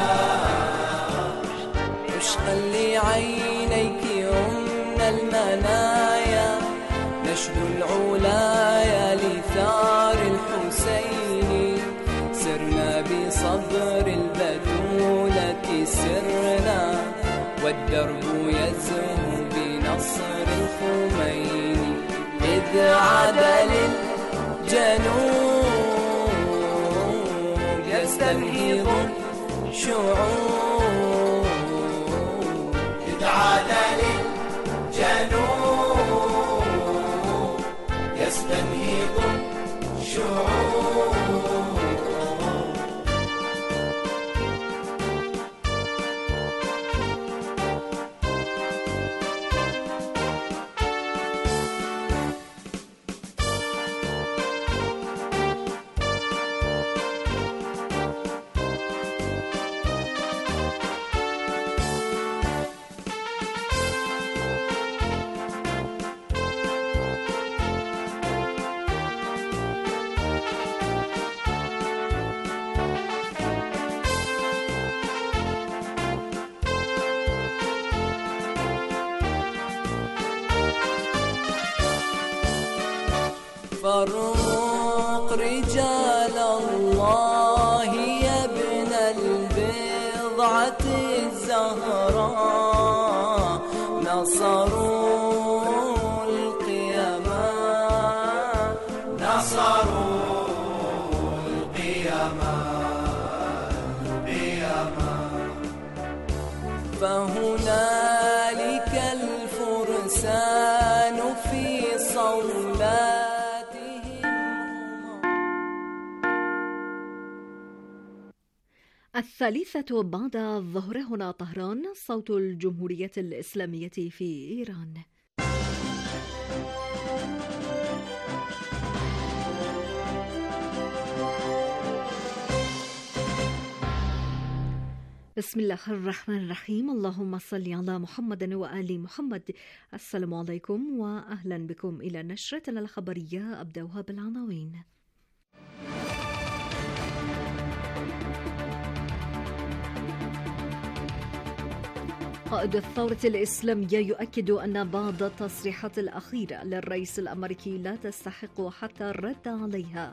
عشقا لعينيك رمنا المنايا نشد العلايا لثار الحسين سرنا بصدر البتولة سرنا والدرب يزهو بنصر الخميني إذ عدل الجنوب يستنهض الشعوب إذ عدل الجنوب يستنهض الشعوب فرق رجال الله يا ابن البضعة الزهراء نصروا القيامة نصروا القيامة القيامة فهنالك الفرسان في صولات الثالثة بعد الظهر. هنا طهران، صوت الجمهورية الإسلامية في إيران. بسم الله الرحمن الرحيم. اللهم صل على محمد وآل محمد. السلام عليكم وأهلا بكم إلى نشرتنا الخبرية. أبدأها بالعناوين. قائد الثورة الإسلامية يؤكد أن بعض التصريحات الأخيرة للرئيس الأمريكي لا تستحق حتى الرد عليها.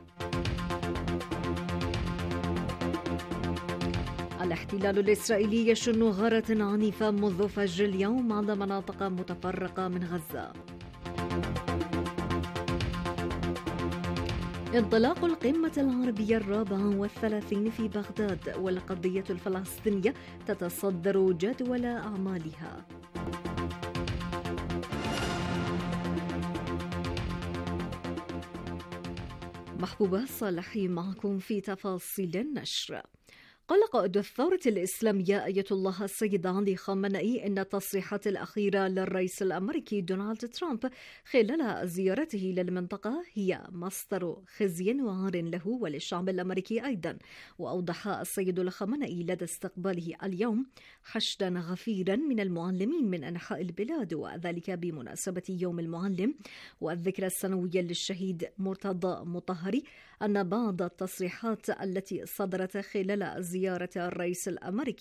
الاحتلال الإسرائيلي يشن غارة عنيفة منذ فجر اليوم على مناطق متفرقة من غزة. انطلاق القمة العربية الرابعة والثلاثين في بغداد والقضية الفلسطينية تتصدر جدول أعمالها. محبوبة صالحي معكم في تفاصيل النشر. قال قائد الثورة الإسلامية آية الله السيد علي خامنئي إن التصريحات الأخيرة للرئيس الأمريكي دونالد ترامب خلال زيارته للمنطقة هي مصدر خزي وعار له وللشعب الأمريكي أيضا. وأوضح السيد الخامنئي لدى استقباله اليوم حشدا غفيرا من المعلمين من أنحاء البلاد، وذلك بمناسبة يوم المعلم والذكرى السنوية للشهيد مرتضى مطهري، أن بعض التصريحات التي صدرت خلال زيارة الرئيس الأمريكي